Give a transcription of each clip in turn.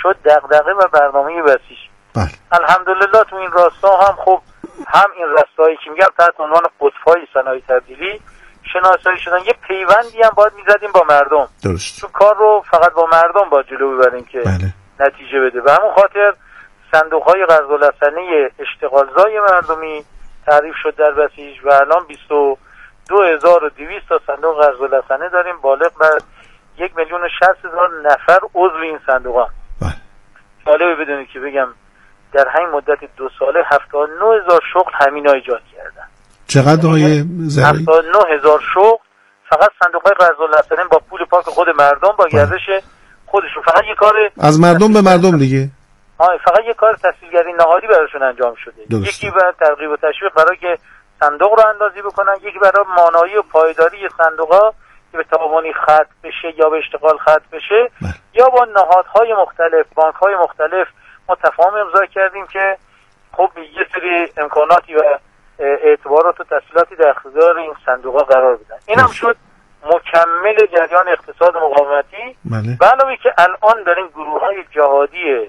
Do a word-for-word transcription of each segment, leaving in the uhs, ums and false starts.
شد دغدغه و برنامه وسیع. بله. الحمدلله تو این راستا هم خب هم این راستایی که میگم تحت عنوان قطب‌های صنایع تبدیلی شناسایی شدن، یه پیوندی هم باید میزدیم با مردم. درست. تو کار رو فقط با مردم باید جلو ببریم که بله. نتیجه بده. به همون خاطر صندوق‌های قرض‌الحسنه اشتغالزای مردمی تعریف شد در بسیج و الان بیست و دو هزار و دویست تا صندوق قرض‌الحسنه داریم، بالغ بر یک میلیون و شصت هزار نفر عضو این صندوق‌ها. بله. جالبه بدونید که بگم در همین مدت دو ساله هفتاد و نه هزار شغل همینا ایجاد کردن. چقدر های زرعی؟ هفتاد و نه هزار شغل فقط صندوق‌های قرض‌الحسنه با پول پاک خود مردم با گردش خودشون، فقط یه کار از مردم به مردم دیگه. آه فقط یه کار تسهیلگری نهادی براشون انجام شده. درسته. یکی برای ترغیب و تشویق برای که صندوق رو اندازی بکنن، یکی برای مانایی و پایداری صندوق‌ها که به تعاونی ختم بشه یا به اشتغال ختم بشه. بله. یا با نهادهای مختلف، بانک‌های مختلف ما تفاهم امضا کردیم که خب یه سری امکاناتی و اعتبارات و تسهیلاتی در اختیار این صندوق‌ها قرار بدن. اینم شد مکمل جریان اقتصاد مقاومتی. بله. به علاوه که الان در این گروه‌های جهادی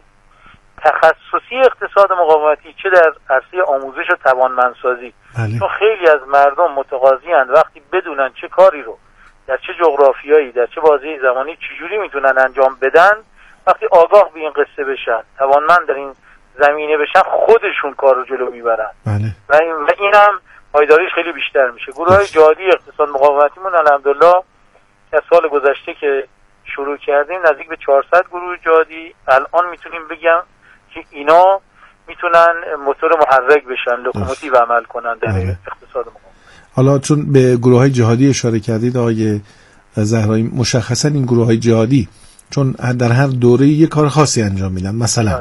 تخصصی اقتصاد مقاومتی چه در عرصه آموزش و توانمندسازی، بله. چون خیلی از مردم متقاضی‌اند وقتی بدونن چه کاری رو در چه جغرافیایی در چه بازه زمانی چجوری میتونن انجام بدن، وقتی آگاه به این قصه بشن، توانمند در این زمینه بشن، خودشون کار رو جلو میبرن. بله. و این و اینم پایداریش خیلی بیشتر میشه. گروه‌های جهادی اقتصاد مقاومتیمون الحمدلله از سال گذشته که شروع کردیم نزدیک به چهارصد گروه جهادی الان میتونیم بگم که اینا میتونن موتور محرک بشن، لوکوموتیو عمل کنن در بله. اقتصاد مقاومت. حالا چون به گروه‌های جهادی اشاره کردید آقای زهرایی، مشخصا این گروه‌های جهادی چون در هر دوره یک کار خاصی انجام میدن، مثلا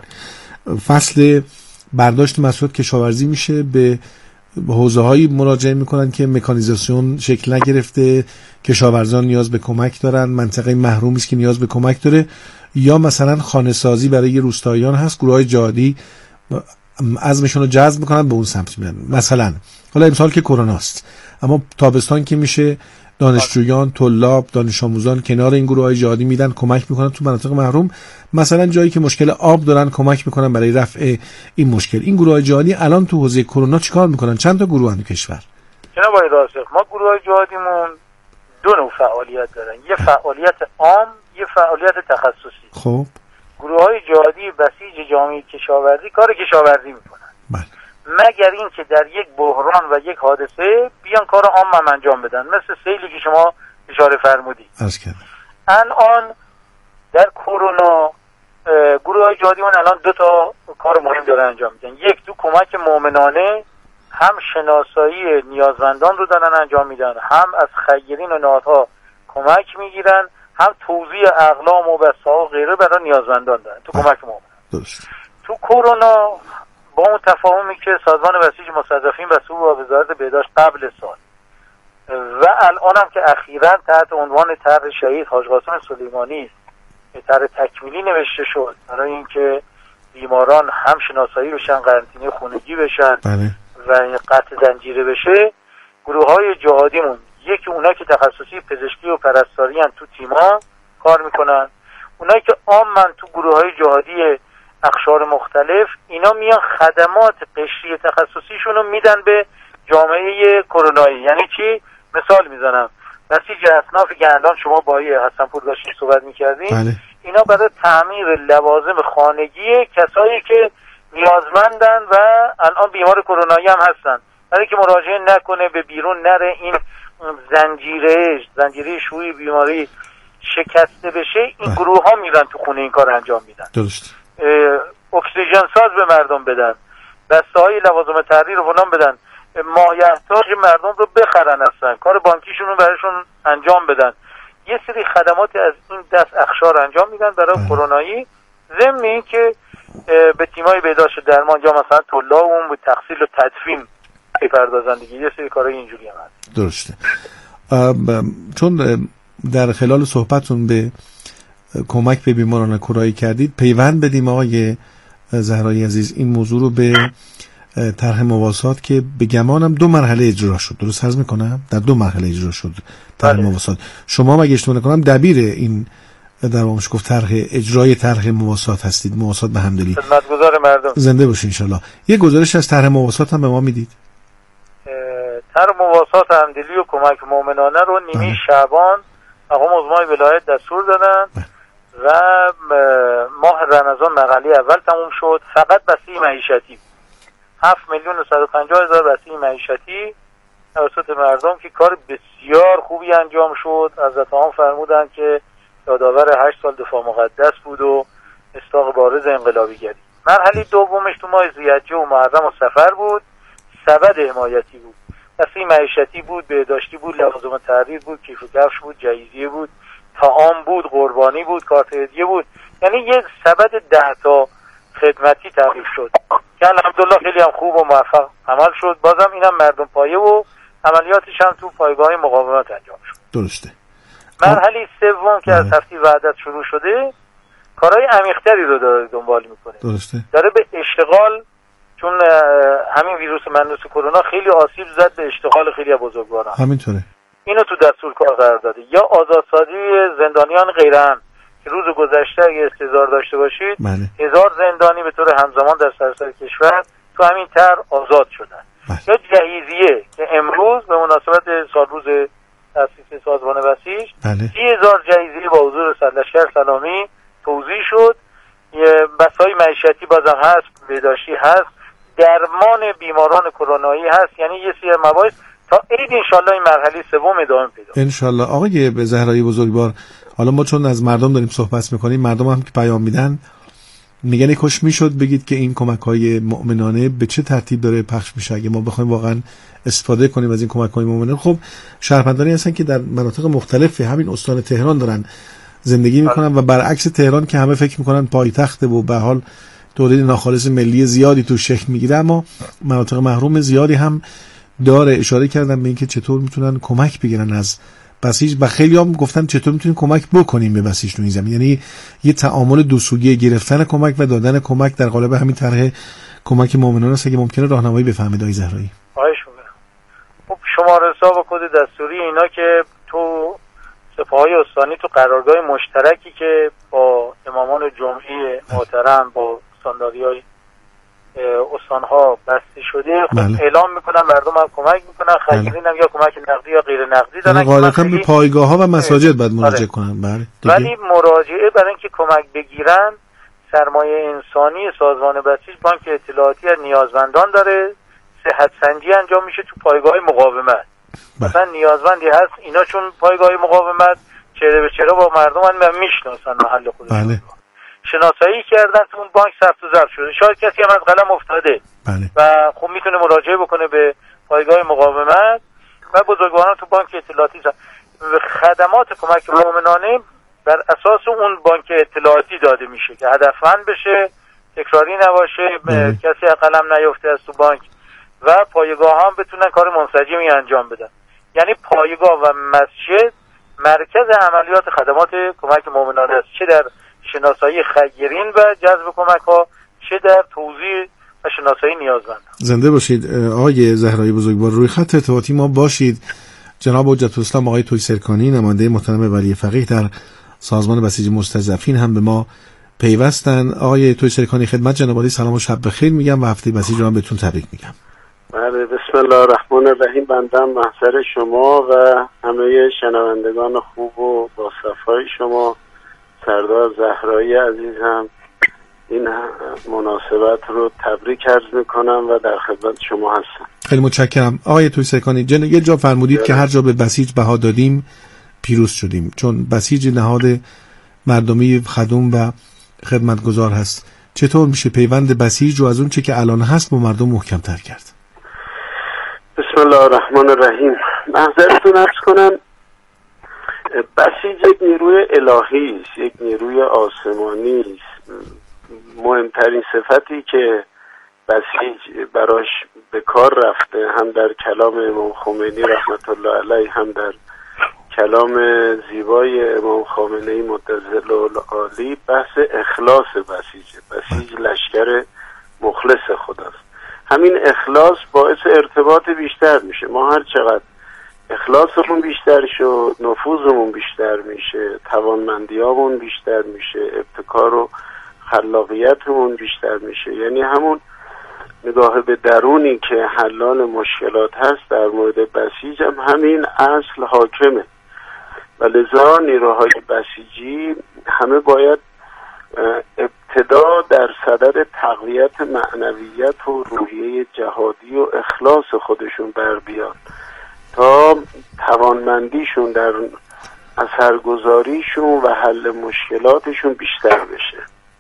فصل برداشت محصولات کشاورزی میشه به حوزه‌هایی مراجعه میکنن که مکانیزاسیون شکل نگرفته، کشاورزان نیاز به کمک دارن، منطقه محرومی است که نیاز به کمک داره، یا مثلا خانه سازی برای روستاییان هست، گروه‌های جهادی عزمشون رو جذب میکنن به اون سمت میرن. مثلا حالا امسال که کروناست، اما تابستان که میشه دانشجویان، طلاب، دانش آموزان کنار این گروه‌های جهادی میدن کمک میکنن تو مناطق محروم، مثلا جایی که مشکل آب دارن کمک میکنن برای رفع این مشکل. این گروه‌های جهادی الان تو حوزه کرونا چیکار میکنن؟ چند تا گروه هستن تو کشور؟ جناب آقای راسخ، ما گروه‌های جهادیمون دو نوع فعالیت دارن، یه فعالیت عام، یه فعالیت تخصصی. خب گروه‌های جهادی بسیج جامعه کشاورزی کار کشاورزی میکنن. بله. مگر اینکه در یک بحران و یک حادثه بیان کار عام هم انجام بدن، مثل سیلی که شما اشاره فرمودید. عرض کردم. الان در کرونا گروه‌های جهادیمون الان دو تا کار مهم دارن انجام میدن. یک، تو کمک مؤمنانه هم شناسایی نیازمندان رو دارن انجام میدن، هم از خیرین و نهادها کمک میگیرن، هم توزیع اقلام و بساط و غیره برای نیازمندان دارن تو کمک مؤمنان. درست. تو کرونا با اون تفاهمی که سازمان بسیج مستضعفین و صوب و وزارت بهداشت قبل سال و الان هم که اخیراً تحت عنوان طرح شهید حاج قاسم سلیمانی طرح تکمیلی نوشته شد برای اینکه بیماران هم شناسایی بشن، قرنطینه خونگی بشن بله. و قطع زنجیره بشه، گروه‌های جهادیمون یکی اونا که تخصصی پزشکی و پرستاری هن تو تیما کار میکنن، اونایی که عامن تو گروه‌های جهادی اقشار مختلف، اینا میان خدمات قشری تخصصیشون رو میدن به جامعه کرونایی. یعنی چی؟ مثال میزنم، بسیج اصنافی که الان شما با حسنپور داشتین صحبت میکردین، بله. اینا برای تعمیر لوازم خانگی کسایی که نیازمندن و الان بیمار کرونایی هم هستن، برای که مراجعه نکنه، به بیرون نره، این زنجیره زنجیره شوی بیماری شکسته بشه، این گروه ها میرن تو خونه این کار انجام میدن. درست. اکسیژن ساز به مردم بدن، بسته های لوازم تحریر رو فلان بدن، مایحتاج مردم رو بخرن، اصلا کار بانکیشون رو براشون انجام بدن. یه سری خدمات از این دست اخشار انجام میدن برای کرونایی، ضمن این که به تیمای بهداشت درمان یا مثلا طلابمون به تحصیل و تدفین میپردازن دیگه. یه سری کارهای اینجوری هم هست. درسته. چون در خلال صحبتون به کمک به بیماران کرونایی کردید، پیوند بدیم آقای زهرایی عزیز این موضوع رو به طرح مواسات که به گمانم دو مرحله اجرا شد. درست عرض میکنم؟ در دو مرحله اجرا شد طرح مواسات. شما مگه اشتباه نکنم دبیر این در واقعش گفت طرح اجرای طرح مواسات هستید، مواسات به همدلی، خدمتگزار مردم. زنده باشین ان شاء الله. یه گزارش از طرح مواسات هم به ما میدید؟ طرح مواسات همدلی و کمک مؤمنانه رو نیمه بله. شعبان آقا مزمای ولایت دستور دادن بله. و ماه رمضان مقاله اول تموم شد. فقط بسیج معیشتی هفت میلیون و صد و پنجاه هزار بسیج معیشتی توسط مردم که کار بسیار خوبی انجام شد. حضرت عام فرمودن که یادآور هشت سال دفاع مقدس بود و مصداق بارز انقلابی گری. مرحله دومش تو ماه ذوالحجه و محرم و صفر بود، سبد حمایتی بود، بسیج معیشتی بود، بهداشتی بود، لوازم تحریر بود، کیف و کفش بود، جهیزیه بود، طعام بود، قربانی بود، کارت هدیه بود. یعنی یک سبد ده تا خدمتی تعریف شد که الحمدلله خیلی هم خوب و موفق عمل شد. بازم اینم مردم پایه و عملیاتش هم تو پایگاه مقاومت انجام شد. درسته. مرحله سوم که از هفته وحدت شروع شده کارهای عمیق‌تری رو داره دنبال میکنه. درسته. داره به اشتغال، چون همین ویروس منوس کرونا خیلی آسیب زد به اشتغال خیلی از بزرگواران. همینطوره. اینو تو دستور کار قرار داده. یا آزادسازی زندانیان غیرعمد که روز گذشته اگه استحضار داشته باشید بله. هزار زندانی به طور همزمان در سراسر کشور تو همین طرح آزاد شدن. بله. یا جهیزیه که امروز به مناسبت سالروز تأسیس سازمان بسیج بله. سی هزار جهیزیه با حضور سرلشکر سلامی توزیع شد. بسای معیشتی بازم هست، بهداشتی هست، درمان بیماران کرونایی هست. یعنی یه سری مباحث تا عید انشالله این مرحله سوم ادامه پیدا کنه. انشالله. آقای به زهرایی بزرگوار، حالا ما چون از مردم داریم صحبت میکنیم، مردم هم که پیام میدن میگن کاش میشد بگید که این کمک‌های مؤمنانه به چه ترتیب داره پخش میشه اگه ما بخوایم واقعا استفاده کنیم از این کمک‌های مؤمنانه. خب شهروندانی هستن که در مناطق مختلف همین استان تهران دارن زندگی میکنن و برعکس تهران که همه فکر میکنن پایتخته و به حال تولید ناخالص ملی زیادی تو شکل میگیره، اما مناطق محروم زیادی هم داره. اشاره کردم به اینکه چطور میتونن کمک بگیرن از بسیج و خیلی هم گفتن چطور میتونیم کمک بکنیم به بسیج تو این زمین. یعنی یه تعامل دو سویه، گرفتن کمک و دادن کمک در قالب همین طرح کمک مؤمنانه است. اگه ممکنه راهنمایی بفهمید آقای زهرایی. خواهش می‌کنم. خب شماره حساب و کد دستوری اینا که تو سپاه‌های استانی تو قرارگاه مشترکی که با امامان جمعی محترم با استانداری‌های استان‌ها بسته شده خب بله. اعلام میکنن، مردم هم کمک میکنن، خیرین هم یا کمک نقدی یا غیر نقدی دارن. غالبا به پایگاه‌ها و مساجد باید مراجعه کنن. بله. ولی مراجعه برای اینکه کمک بگیرن سرمایه انسانی سازمان بسیج بانک اطلاعاتی از نیازمندان داره، صحت سنجی انجام میشه تو پایگاه مقاومت. بله. مثلا نیازمندی هست اینا چون پایگاه مقاومت چهره به چهره با مردم هم میشناسن محل خودشون. بله. شناسایی کردن تو اون بانک ثبت و ضبط شده. شاید کسی هم از قلم افتاده. بله. و خب میتونه مراجعه بکنه به پایگاه مقاومت و بزرگواران تو بانک اطلاعاتی. خدمات کمک مؤمنانه بر اساس اون بانک اطلاعاتی داده میشه که هدفمند بشه، تکراری نباشه، به کسی از قلم نیفته از تو بانک و پایگاه هم بتونن کار منسجمی انجام بدن. یعنی پایگاه و مسجد مرکز عملیات خدمات کمک مؤمنانه است، چه در شناسایی خیرین و جذب کمک ها، چه در توزیع و شناسایی نیازمند. زنده باشید آقای زهرایی بزرگوار. روی خط ارتباطی ما باشید. جناب حجت الاسلام آقای تویسرکانی نماینده محترم ولی فقیه در سازمان بسیج مستضعفین هم به ما پیوستن. آقای تویسرکانی خدمت جناب عالی سلام و شب بخیر میگم و هفته بسیج رو هم بهتون تبریک میگم. بله بسم الله الرحمن الرحیم. بنده محضر شما و همه شنوندگان خوب و با صفای شما سردار زهرایی عزیزم این مناسبت رو تبریک عرض میکنم و در خدمت شما هستم. خیلی متشکرم آقای تویسرکانی. جن یه جا فرمودید که هر جا به بسیج بها دادیم پیروز شدیم، چون بسیج نهاد مردمی خدوم و خدمتگزار هست. چطور میشه پیوند بسیج رو از اون چه که الان هست با مردم محکم تر کرد؟ بسم الله الرحمن الرحیم. محضرتون عرض کنم بسیج یک نیروی الهی است، یک نیروی آسمانی است. مهمترین صفتی که بسیج براش به کار رفته هم در کلام امام خمینی رحمت الله علیه هم در کلام زیبای امام خامنه‌ای متظل العالی بحث اخلاص بسیج. بسیج لشکر مخلص خداست. همین اخلاص باعث ارتباط بیشتر میشه. ما هر چقدر اخلاصمون بیشتر شد، نفوذمون بیشتر میشه، توانمندیامون بیشتر میشه، ابتکار و خلاقیتمون بیشتر میشه. یعنی همون نگاه به درونی که حلال مشکلات هست در مورد بسیج هم همین اصل حاکمه و لذا نیروهای بسیجی همه باید ابتدا در صدد تقویت معنویت و روحیه جهادی و اخلاص خودشون بر بیان تا توانمندیشون در اثرگذاریشون و حل مشکلاتشون بیشتر بشه.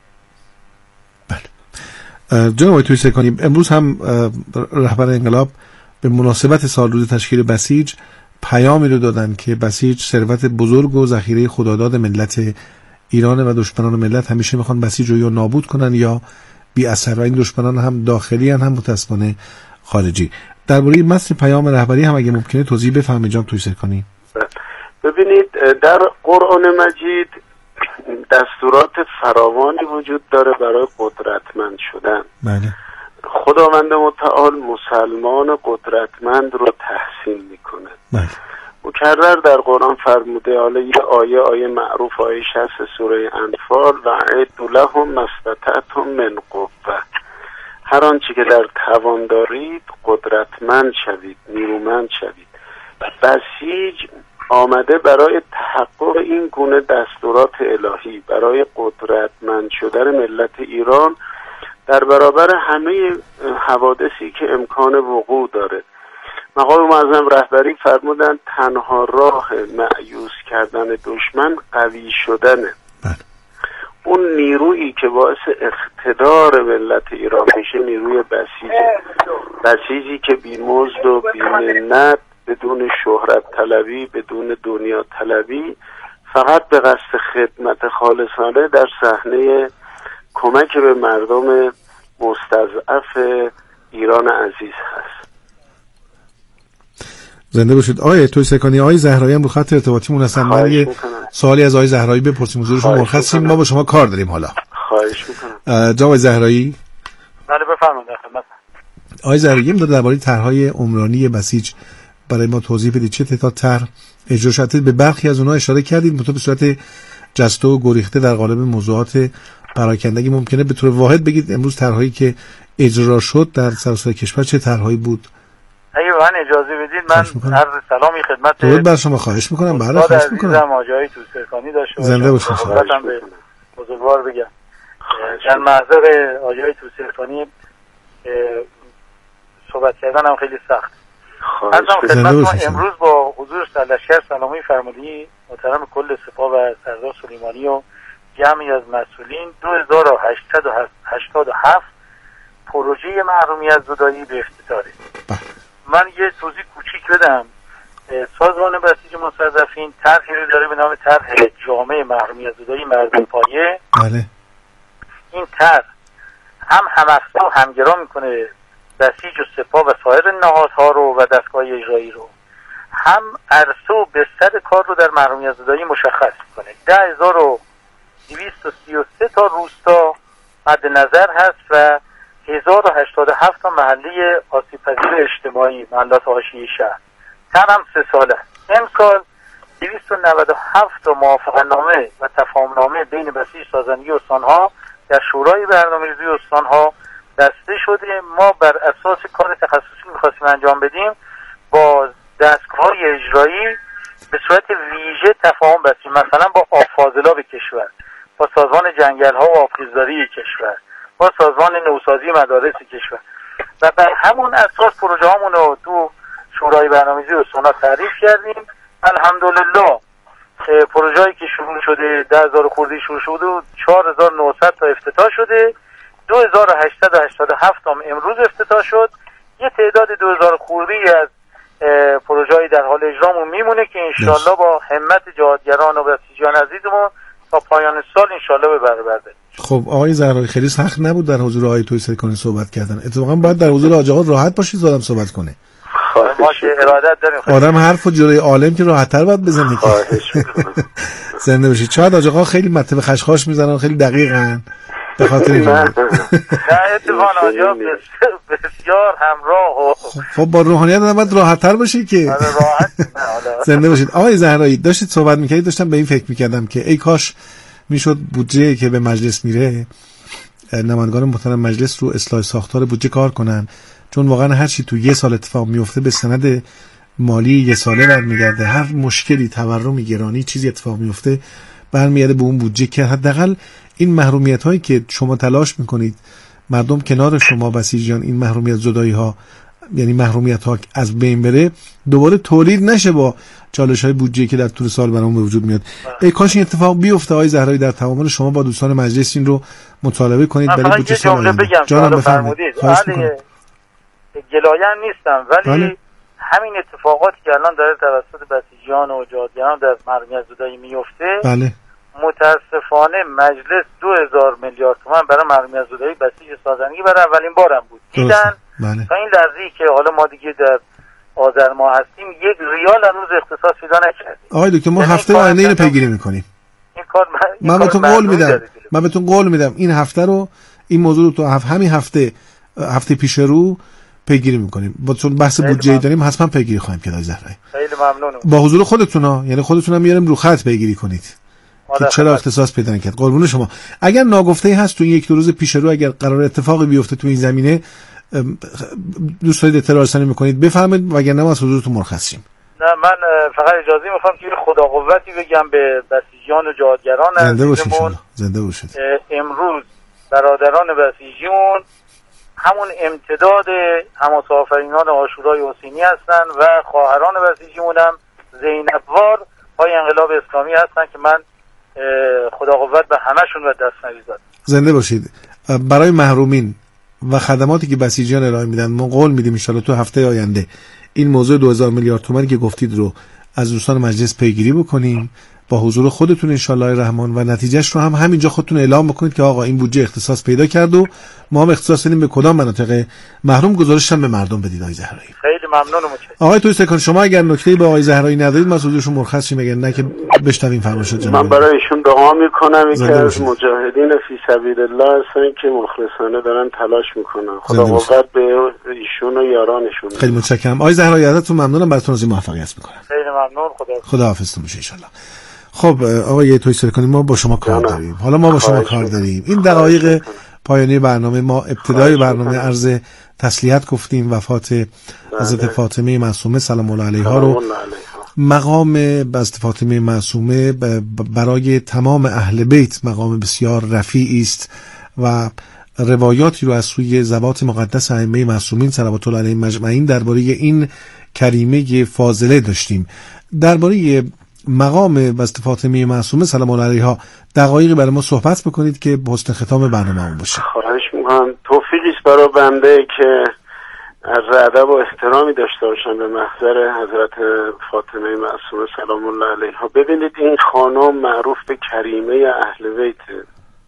بله. جناب آقای توییسرکانی، امروز هم رهبر انقلاب به مناسبت سال روز تشکیل بسیج پیامی رو دادن که بسیج ثروت بزرگ و ذخیره خداداد ملت ایران و دشمنان ملت همیشه میخوان بسیج رو یا نابود کنن یا بی اثر، و این دشمنان هم داخلی هن هم متاسفانه خارجی. درباره متن پیام رهبری هم اگه ممکنه توضیح بفرمایید جناب توییسرکانی. ببینید در قرآن مجید دستورات فراوانی وجود داره برای قدرتمند شدن. بله. خداوند متعال مسلمان قدرتمند رو تحسین میکنه. بله. مکرر در قرآن فرموده، حالا یه آیه آیه معروف آیه شصت سوره انفال و اعدوا لهم ما استطعتم من قوة، هر آنچه که در توان دارید قدرتمند شوید، نیرومند شوید. بسیج آمده برای تحقق این گونه دستورات الهی، برای قدرتمند شدن ملت ایران در برابر همه حوادثی که امکان وقوع داره. مقام معظم رهبری فرمودن تنها راه مأیوس کردن دشمن قوی شدنه. بله. اون نیرویی که باعث اقتدار ملت ایران میشه نیروی بسیجه، بسیجی که بی مزد و بی منت، بدون شهرت طلبی، بدون دنیا طلبی، فقط به قصد خدمت خالصانه در صحنه کمک به مردم مستضعف ایران عزیز هست. زنده باشید. آقای توییسرکانی، آقای زهرایی هم رو خط ارتباطیمون هستن. من یه سوالی از آقای زهرایی بپرسیم، حضورشون مرخصیم، ما با شما کار داریم حالا. خواهش میکنم. جناب آقای زهرایی. بله بفرمایید. در خدمت. آقای زهرایی هم درباره طرح‌های عمرانی بسیج برای ما توضیح بدید. چه تعداد طرح اجرا شده؟ به برخی از اونها اشاره کردید، منتها به صورت جسته و گریخته در قالب موضوعات پراکنده. اگه ممکنه به طور واحد بگید امروز طرح‌هایی که اجرا شد در سراسر کشور چه طرح‌هایی بود؟ اگه من اجازه بدید من عرض سلامی خدمت درود بر شما خواهش میکنم. بله خواهش میکنم. آقای توییسرکانی داشته باشم. زنده باشید. خدمتم به بزرگوار بگم در محضر آقای توییسرکانی صحبت کردن هم خیلی سخت. از خدمت امروز با حضور سرلشکر سلامی فرمودی محترم کل سپاه و سردار سلیمانی و جمعی از مسئولین دو هزار و هشتصد و هشتاد و هفت پروژه محرومیت زدایی به افتتاح رسید. من یه توضیح کوچیک بدم. سازمان بسیج مستضعفین طرحی رو داره به نام طرح جامع محرومیت زدایی مردم پایه. بله. این طرح هم هم‌افزا و همگرا میکنه بسیج و سپاه و سایر نهادها رو و دستگاه اجرایی رو، هم عرصه و بستر کار رو در محرومیت زدایی مشخص میکنه. ده هزار و دویست و سی و سه تا روستا مد نظر هست و هزار و هشتاد و هفت تا محله آسیب پذیر اجتماعی، محلات حاشیه شهر. طرح هم سه ساله. امسال دویست و نود و هفت تا موافقتنامه و تفاهمنامه بین بسیج سازندگی استانها در شورای برنامه‌ریزی استانها دسته شده. ما بر اساس کار تخصصی می‌خواستیم انجام بدیم با دستگاه‌های اجرایی به صورت ویژه تفاهم بستیم، مثلا با آب‌فاضلاب کشور، با سازمان جنگل‌ها و آبخیزداری کشور، با سازمان نوسازی مدارس کشور و بر همون اساس پروژه هامون رو تو شورای برنامه‌ریزی استان‌ها تعریف کردیم. الحمدلله پروژه‌ای که شروع شده ده هزار خورده شروع شده و چهار هزار و نهصد تا افتتاح شده. دو هزار و هشتصد و هشتاد و هفت هم امروز افتتاح شد. یه تعداد دو هزار خورده از پروژه‌ای در حال اجرامون میمونه که انشالله با همت جهادگران و بسیجیان عزیزمون تا پایان سال انشالله به بر برده. خب آقای زهرایی خیلی سخت نبود در حضور آقای توییسرکانی صحبت کردن. اتفاقا باید در حضور حاج آقا راحت باشید زادم صحبت کنه. ما که ارادت داریم. آدم حرفو جلوی عالم که راحت‌تر باید بزنه که. زنده باشید. شاید حاج آقا خیلی مطلب خشخاش میزنن، خیلی دقیقاً به خاطر این نه اتفاقا آجا بسیار همراه و خب با روحانیت هم باید راحت تر باشه که راحت زنده باشید. آقای زهرایی داشتید صحبت میکردید، داشتم به این فکر میکردم که ای کاش میشد بودجه که به مجلس میره نمایندگان محترم مجلس رو اصلاح ساختار بودجه کار کنن، چون واقعا هر چی تو یه سال اتفاق میفته به سند مالی یه ساله برمیگرده. هر مشکلی، تورمی، گرانی، چیزی اتفاق میفته برمیگرده به اون بودجه که حداقل این محرومیت هایی که شما تلاش میکنید مردم کنار شما بسیجیان این محرومیت زدایی ها، یعنی محرومیت ها از بین بره، دوباره تولید نشه با چالش های بودجه که در طول سال برام به وجود میاد. ای کاش این اتفاق بیفته. آقای زهرایی در تعامل شما با دوستان مجلس این رو مطالبه کنید برای بودجه سال آینده. جانم بفرمایید. گلایه‌ام نیستم ولی بله. همین اتفاقاتی که الان داره توسط بسیجیان و جهادگران در محرومیت زدایی میفته، بله. متاسفانه مجلس دو هزار میلیارد تومان برای محرومیت زدایی بسیج سازندگی برای اولین بارم بود دیدن. بله. تا این لحظه‌ای که حالا ما دیگه در آذر ماه هستیم یک ریال هنوز اختصاص پیدا نکردیم. آقای دکتر ما هفته آینده اینو پیگیری میکنیم. این کار این من بهتون قول میدم من بهتون قول میدم این هفته رو این موضوع رو تو همین هفته هفته پیش رو پیگیری میکنیم. با چون بحث بودجه داریم حتما پیگیری خواهیم کرد. زهرایی خیلی ممنونم. با حضور خودتون ها، یعنی خودتون هم میاریم رو خط پیگیری کنید که چرا اختصاص پیدا نکرد. قربون شما. اگر ناگفته‌ای هست تو این یک دو روز پیش رو اگر قرار اتفاقی بیفته تو این زمینه دوست دارید اطلاع رسانی میکنید بفرمایید، وگرنه ما از حضورتون مرخص شیم. نه من فقط اجازه میخوام که خدا قوتی بگم به بسیجیان و جهادگران. زنده باشید ان شاءالله. زنده باشید. امروز برادران بسیجیون همون امتداد حماس آفرینان عاشورای حسینی هستن و خواهران بسیجیون هم زینبوار پای انقلاب اسلامی هستن که من خدا قوت به همشون و دست نویزد. زنده باشید. برای محرومین و خدماتی که بسیجیان ارائه میدن ما قول میدیم ان شاءالله تو هفته آینده این موضوع دو هزار میلیارد تومانی که گفتید رو از دوستان مجلس پیگیری بکنیم با حضور خودتون ان شاء الله الرحمن و نتیجهش رو هم همینجا خودتون اعلام بکنید که آقا این بودجه اختصاص پیدا کرد و ما هم اختصاص دادیم به کدام مناطق محروم، گزارش هم به مردم بدید. آقای زهرایی خیلی ممنونم. آقای تویسکان شما اگر نکته‌ای به آقای زهرایی ندارید ما از حضورشون مرخص شیم، اگر نه که بشنویم فرمایشات جناب. من برای ایشون دعا میکنم که از مجاهدین فی سبیل الله هستن که مخلصانه دارن تلاش میکنن. خدا قوت به ایشون و یارانشون. خیلی متشکرم. آقای زهرایی ازتون ممنونم، براتون از موفقیت میکنم. خیلی ممنون. خدا خدا حافظتون باشه ان شاء الله. خب آقای تویسکان ما با شما کار داریم. حالا ما با شما کار داریم. این دقایق پایانی برنامه ما ابتدای برنامه عرض تسلیت گفتیم وفات حضرت فاطمه معصومه سلام الله علیها رو. مقام حضرت فاطمه معصومه برای تمام اهل بیت مقام بسیار رفیعی است و روایاتی رو از سوی زبات مقدس ائمه معصومین صلوات الله علیهم مجمعین درباره این کریمه فاضله داشتیم. درباره مقام حضرت فاطمه معصومه سلام الله علیها دقایقی برای ما صحبت بکنید که به حسن ختام برنامه‌مون باشه. خواهش می‌کنم. توفیقی است برای بنده که از ادب و احترامی داشته باشم به محضر حضرت فاطمه معصومه سلام الله علیها. ببینید این خانم معروف به کریمه اهل بیت،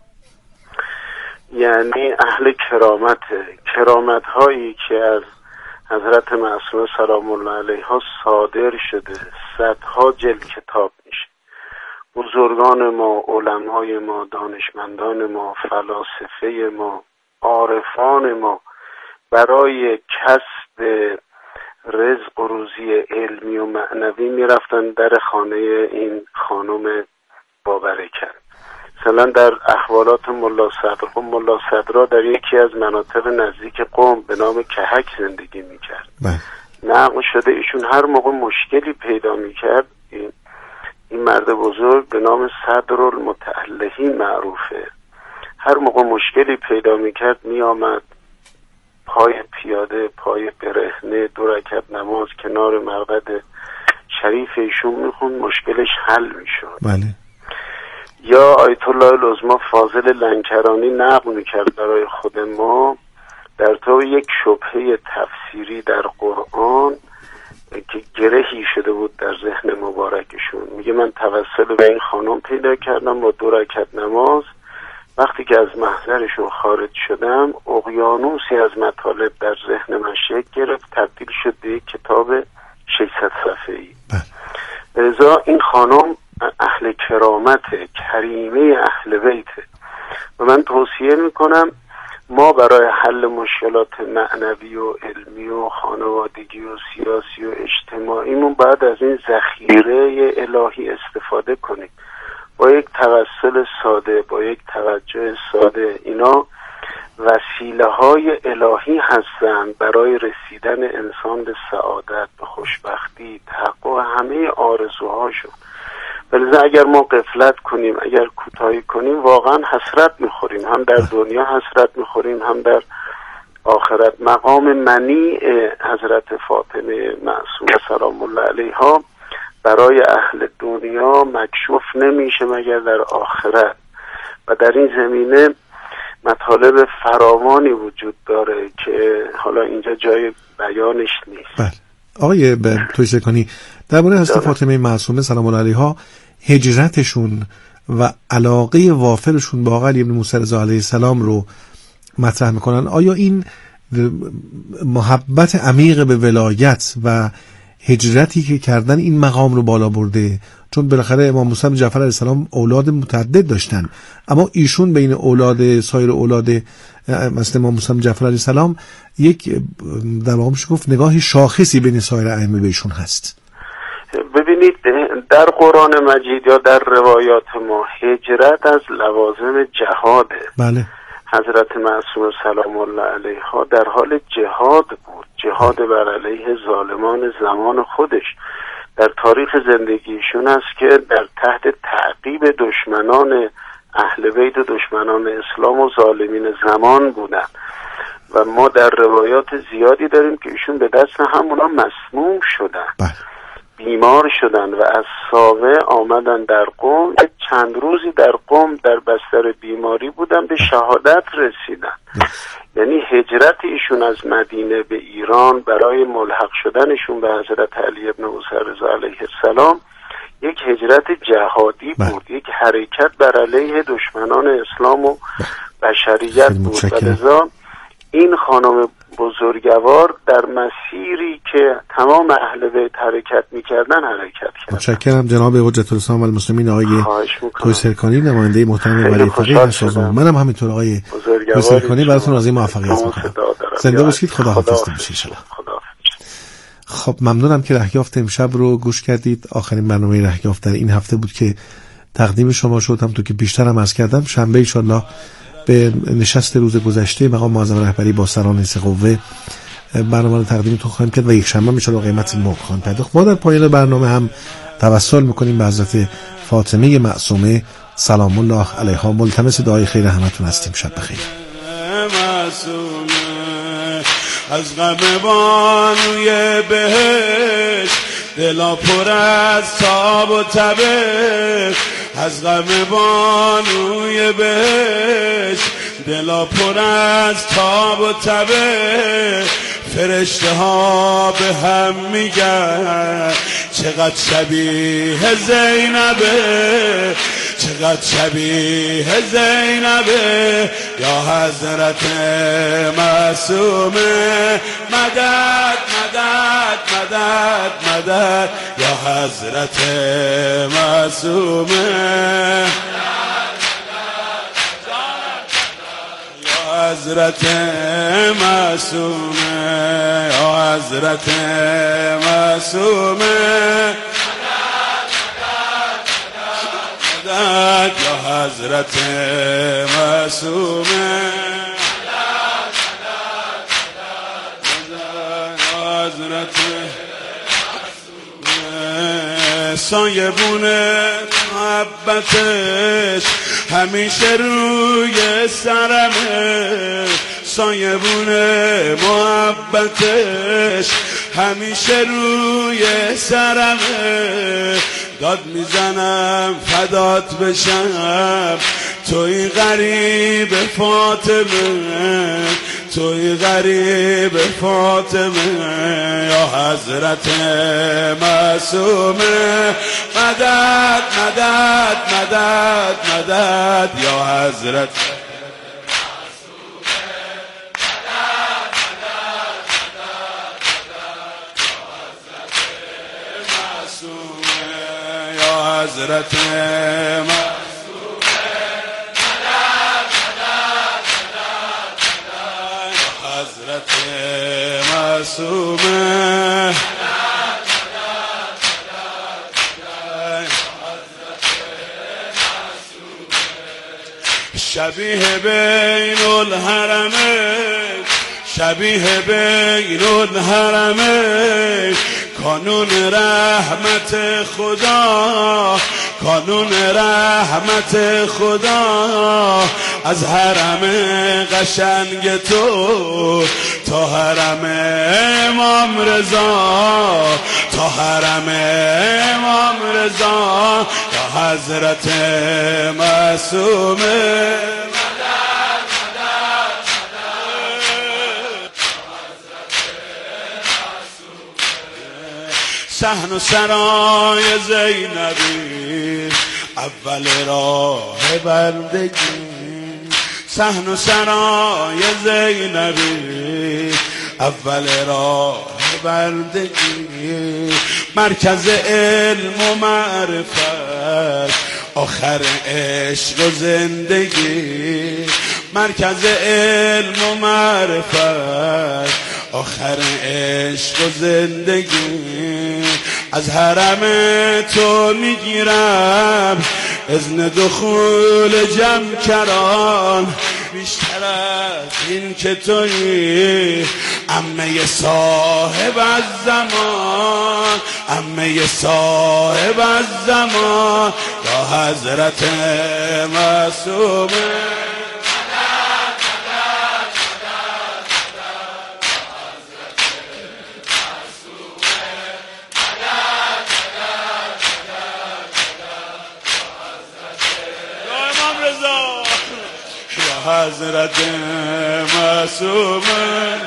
یعنی اهل کرامت. کرامت هایی که از حضرت معصومه سلام الله علیها صادر شده صدها جلد کتاب میشه. بزرگان ما، علمای ما، دانشمندان ما، فلاسفه ما، عارفان ما برای کسب رزق و روزی علمی و معنوی میرفتن در خانه این خانم بابرکت. مثلا در احوالات ملا صدر، ملا صدرا در یکی از مناطق نزدیک قم به نام کهک زندگی میکرد. نقل شده ایشون هر موقع مشکلی پیدا میکرد، این, این مرد بزرگ به نام صدر المتعلهی معروفه، هر موقع مشکلی پیدا میکرد میآمد پای پیاده، پای برهنه دو رکعت نماز کنار مرقد شریف ایشون میخوند، مشکلش حل میشد. بله. یا آیت الله العظمی فاضل لنکرانی نقل میکرد برای خود ما در تو یک شبهه تفسیری در قرآن که گرهی شده بود در ذهن مبارکشون. میگه من توسل به این خانم پیدا کردم با دو رکعت نماز، وقتی که از محضرشون خارج شدم اقیانوسی از مطالب در ذهن من شکل گرفت، تبدیل شد به یک کتاب ششصد صفحه‌ای. لذا این خانم اهل کرامت، کریمه اهل بیت و من توصیه میکنم ما برای حل مشکلات معنوی و علمی و خانوادگی و سیاسی و اجتماعیمون باید از این ذخیره الهی استفاده کنیم. با یک توسل ساده، با یک توجه ساده، اینا وسیله های الهی هستند برای رسیدن انسان به سعادت، به خوشبختی، تحقق همه آرزوهاشون. ولی اگر ما غفلت کنیم، اگر کوتاهی کنیم، واقعا حسرت میخوریم، هم در دنیا حسرت میخوریم هم در آخرت. مقام منی حضرت فاطمه معصومه سلام الله علیها برای اهل دنیا مکشوف نمیشه مگر در آخرت، و در این زمینه مطالب فراوانی وجود داره که حالا اینجا جای بیانش نیست. بله آقای تویسرکانی، درباره حضرت فاطمه معصومه سلام الله علیها، هجرتشون و علاقه وافرشون با آقا علی بن موسی رضا علیه السلام رو مطرح میکنن. آیا این محبت عمیق به ولایت و هجرتی که کردن این مقام رو بالا برده؟ چون بالاخره امام موسی جعفر علیه السلام اولاد متعدد داشتن، اما ایشون بین اولاد سایر اولاد مثل امام موسی جعفر علیه السلام یک در واقع میشه گفت نگاه شاخصی بین سایر ائمه بهشون هست. ببینید در قرآن مجید یا در روایات ما هجرت از لوازم جهاده. بله. حضرت معصومه سلام الله علیها در حال جهاد بود، جهاد بر علیه ظالمان زمان خودش. در تاریخ زندگیشون است که در تحت تعقیب دشمنان اهل بیت و دشمنان اسلام و ظالمین زمان بودن، و ما در روایات زیادی داریم که ایشون به دست همونا مسموم شدن. بله. بیمار شدن و از ساوه آمدن در قم، چند روزی در قم در بستر بیماری بودن، به شهادت رسیدن. یعنی هجرت ایشون از مدینه به ایران برای ملحق شدنشون به حضرت علی بن موسی رضا علیه السلام یک هجرت جهادی بود، یک حرکت بر علیه دشمنان اسلام و بشریت بود. و لذا این خانم بزرگوار در مسیری که تمام اهل بیت حرکت می‌کردن حرکت کردن. متشکرم جناب حجت الاسلام والمسلمین آقای تویسرکانی، نماینده محترم ولی فقیه سازمان. منم همینطور آقای تویسرکانی براتون راضی موفقیت می‌کنم. زنده باشید، خداحافظ باشید. خب ممنونم که رهیافت امشب رو گوش کردید. آخرین برنامه رهیافت در این هفته بود که تقدیم شما شد. همونطور که بیشترم عرض کردم شنبه ان شاءالله به نشست روز گذشته مقام معظم رهبری با سران سه قوه برنامه رو تقدیمتون خواهیم کرد و یک شنبه ان شاءالله قیمت موقع خواهیم پرداخت. ما در پایان برنامه هم توسل میکنیم به حضرت فاطمه معصومه سلام الله علیها، ملتمس دعای خیر همتون هستیم. شب بخیر. از غم بانوی بهش دلا پر از تاب و تبه، از غم بانوی بهش دلا پر از تاب و تبه. فرشته ها به هم میگن چقدر شبیه زینبه، چقدر شبیه زینبه. یا حضرت معصومه مدد مدد مدد مدد، یا حضرت معصومه یا حضرت معصومه یا حضرت معصومه یا حضرت معصومه یا حضرت سایبون محبتش همیشه روی سرمه، سایبون محبتش همیشه روی سرمه. داد میزنم فدات بشم توی غریب فاطمه، توی غریب فاطمه. یا حضرت معصومه مدد مدد مدد مدد، یا حضرت حضرت معصومه حضرت معصومه شبیه بین الحرمین شبیه بین الحرمین کانون رحمت خدا کانون رحمت خدا از حرم قشنگ تو تا حرم امام رضا تا حرم امام رضا یا حضرت معصومه صحن و سرای زینبی اول راه بندگی صحن و سرای زینبی اول راه بندگی مرکز علم و معرفت آخر عشق و زندگی مرکز علم و معرفت آخر عشق و زندگی از حرم تو میگیرم اذن دخول جمع کران بیشتر از این که تویی عمه صاحب از زمان عمه صاحب از زمان یا حضرت معصومه حضرت معصومه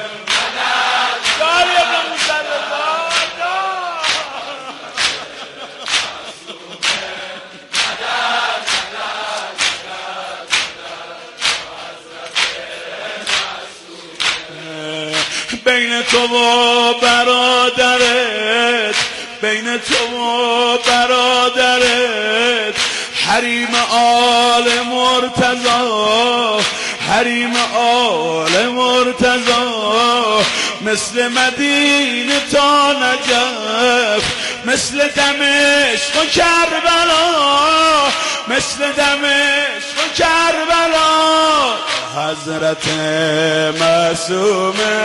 بین تو و برادرت بین تو و برادرت حریم آل مرتضی حریم آل مرتضی مثل مدینه تا نجف مثل دمشق و کربلا مثل دمشق و کربلا حضرت معصومه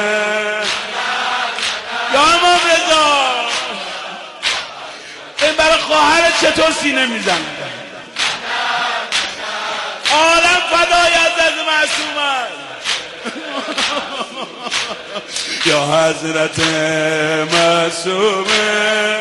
یا امام رضا این برای خواهرت چطور سینه میزن عالم فدای حضرت معصومه یا حضرت معصومه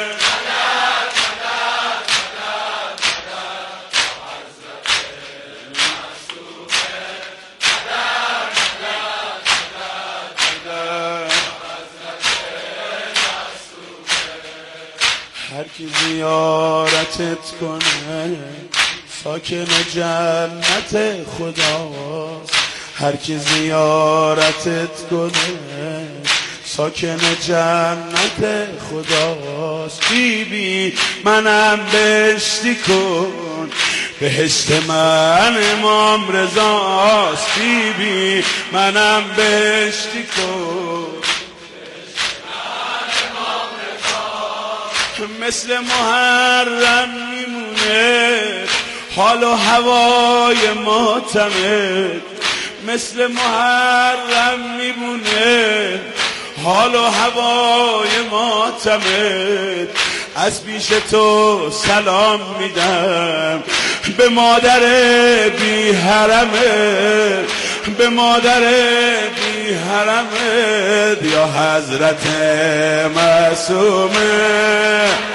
هر کی زیارتت کنه ساکن جنت خداست هر کی زیارتت کنه ساکن جنت خداست بی بی منم بهشتی کن بهشت من امام رضاست بی بی منم بهشتی کن مثل محرم میمونه حال و هوای معتمد مثل محرم میمونه حال و هوای معتمد از پیش تو سلام میدم به مادر بی حرمت به مادر بی حرمت یا حضرت معصومه